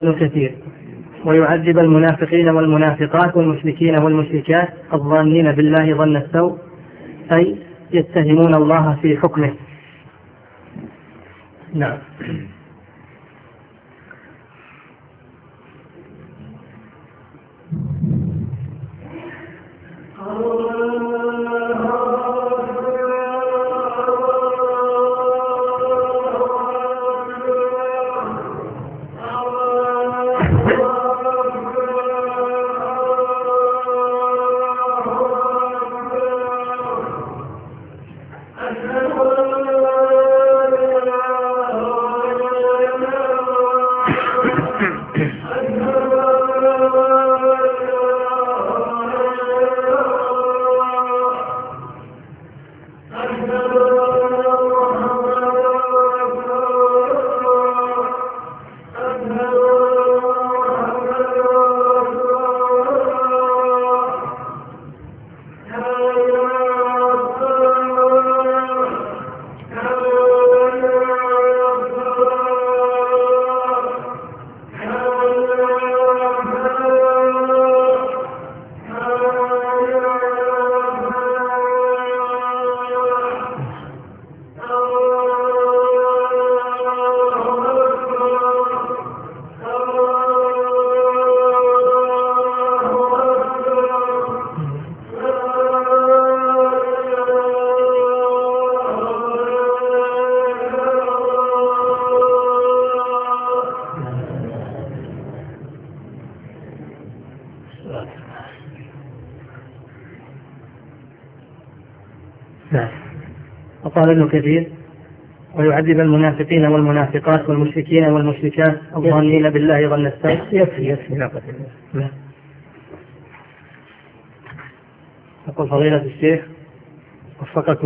كثير. ويعذب المنافقين والمنافقات والمشركين والمشركات الظانين بالله ظن السوء، أي يتهمون الله في حكمه. نعم. وقال ابن كثير: ويعذب المنافقين والمنافقات والمشركين والمشركات الظانين بالله ظن السوء. يكفي. يقول فضيلة الشيخ وفقكم